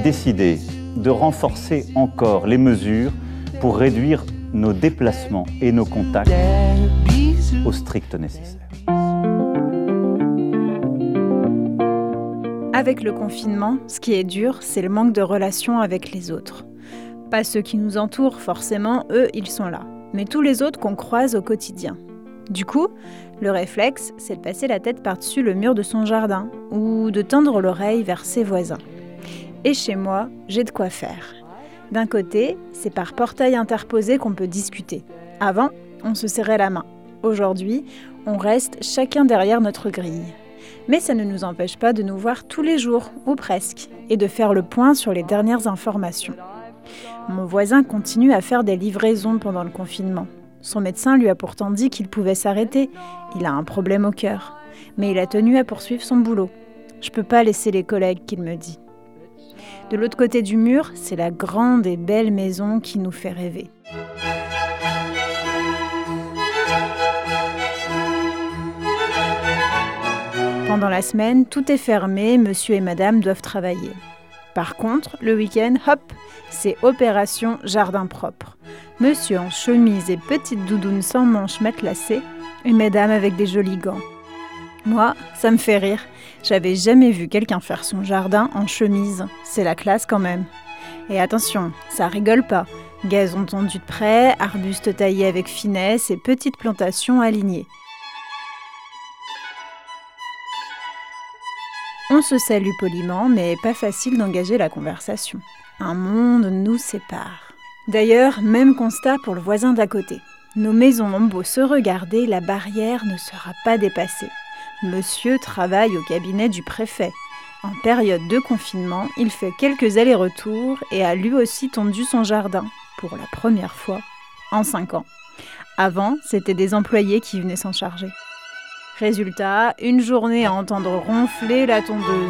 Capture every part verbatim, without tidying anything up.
décidé de renforcer encore les mesures pour réduire nos déplacements et nos contacts au strict nécessaire. Avec le confinement, ce qui est dur, c'est le manque de relations avec les autres. Pas ceux qui nous entourent, forcément, eux, ils sont là. Mais tous les autres qu'on croise au quotidien. Du coup, le réflexe, c'est de passer la tête par-dessus le mur de son jardin ou de tendre l'oreille vers ses voisins. Et chez moi, j'ai de quoi faire. D'un côté, c'est par portail interposé qu'on peut discuter. Avant, on se serrait la main. Aujourd'hui, on reste chacun derrière notre grille. Mais ça ne nous empêche pas de nous voir tous les jours, ou presque, et de faire le point sur les dernières informations. Mon voisin continue à faire des livraisons pendant le confinement. Son médecin lui a pourtant dit qu'il pouvait s'arrêter. Il a un problème au cœur. Mais il a tenu à poursuivre son boulot. Je peux pas laisser les collègues, qu'il me dit. De l'autre côté du mur, c'est la grande et belle maison qui nous fait rêver. Pendant la semaine, tout est fermé, monsieur et madame doivent travailler. Par contre, le week-end, hop, c'est opération jardin propre. Monsieur en chemise et petite doudoune sans manches matelassées, et mesdames avec des jolis gants. Moi, ça me fait rire. J'avais jamais vu quelqu'un faire son jardin en chemise. C'est la classe quand même. Et attention, ça rigole pas. Gazon tendu de près, arbustes taillés avec finesse et petites plantations alignées. On se salue poliment, mais pas facile d'engager la conversation. Un monde nous sépare. D'ailleurs, même constat pour le voisin d'à côté. Nos maisons ont beau se regarder, la barrière ne sera pas dépassée. Monsieur travaille au cabinet du préfet. En période de confinement, il fait quelques allers-retours et a lui aussi tondu son jardin, pour la première fois, en cinq ans. Avant, c'était des employés qui venaient s'en charger. Résultat, une journée à entendre ronfler la tondeuse.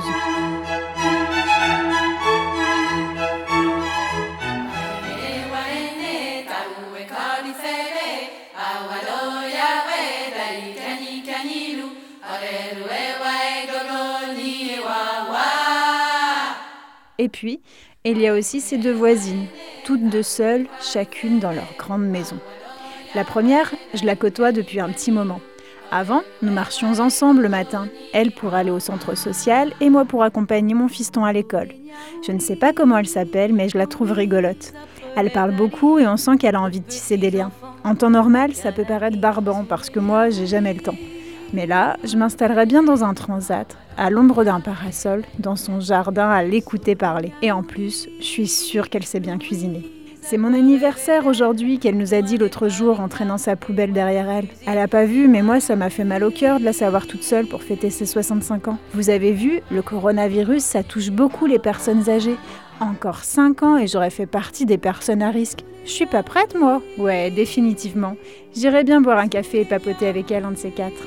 Et puis, il y a aussi ces deux voisines, toutes deux seules, chacune dans leur grande maison. La première, je la côtoie depuis un petit moment. Avant, nous marchions ensemble le matin, elle pour aller au centre social et moi pour accompagner mon fiston à l'école. Je ne sais pas comment elle s'appelle, mais je la trouve rigolote. Elle parle beaucoup et on sent qu'elle a envie de tisser des liens. En temps normal, ça peut paraître barbant parce que moi, j'ai jamais le temps. Mais là, je m'installerais bien dans un transat, à l'ombre d'un parasol, dans son jardin à l'écouter parler. Et en plus, je suis sûre qu'elle sait bien cuisiner. C'est mon anniversaire aujourd'hui qu'elle nous a dit l'autre jour en traînant sa poubelle derrière elle. Elle a pas vu, mais moi ça m'a fait mal au cœur de la savoir toute seule pour fêter ses soixante-cinq ans. Vous avez vu, le coronavirus, ça touche beaucoup les personnes âgées. Encore cinq ans et j'aurais fait partie des personnes à risque. Je suis pas prête moi. Ouais, définitivement. J'irais bien boire un café et papoter avec elle, un de ces quatre.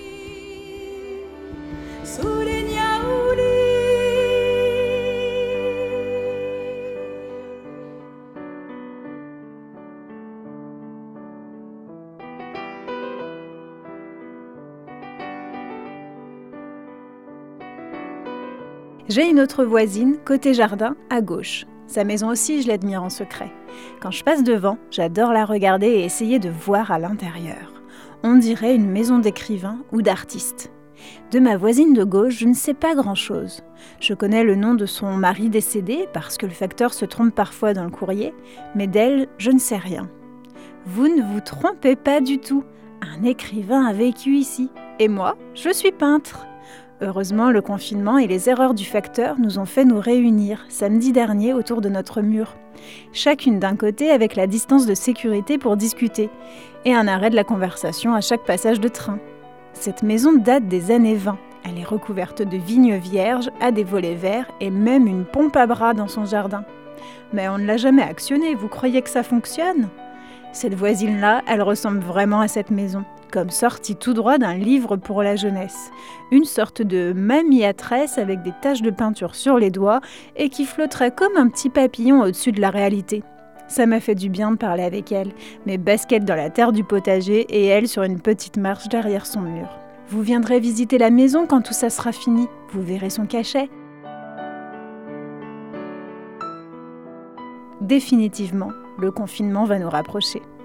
J'ai une autre voisine, côté jardin, à gauche. Sa maison aussi, je l'admire en secret. Quand je passe devant, j'adore la regarder et essayer de voir à l'intérieur. On dirait une maison d'écrivain ou d'artiste. De ma voisine de gauche, je ne sais pas grand-chose. Je connais le nom de son mari décédé parce que le facteur se trompe parfois dans le courrier, mais d'elle, je ne sais rien. Vous ne vous trompez pas du tout. Un écrivain a vécu ici. Et moi, je suis peintre. Heureusement, le confinement et les erreurs du facteur nous ont fait nous réunir samedi dernier autour de notre mur. Chacune d'un côté avec la distance de sécurité pour discuter et un arrêt de la conversation à chaque passage de train. Cette maison date des années vingt. Elle est recouverte de vignes vierges, a des volets verts et même une pompe à bras dans son jardin. Mais on ne l'a jamais actionnée, vous croyez que ça fonctionne ? Cette voisine-là, elle ressemble vraiment à cette maison, comme sortie tout droit d'un livre pour la jeunesse. Une sorte de mamie à tresse avec des taches de peinture sur les doigts et qui flotterait comme un petit papillon au-dessus de la réalité. Ça m'a fait du bien de parler avec elle, mes baskets dans la terre du potager et elle sur une petite marche derrière son mur. Vous viendrez visiter la maison quand tout ça sera fini, vous verrez son cachet. définitivement, le confinement va nous rapprocher.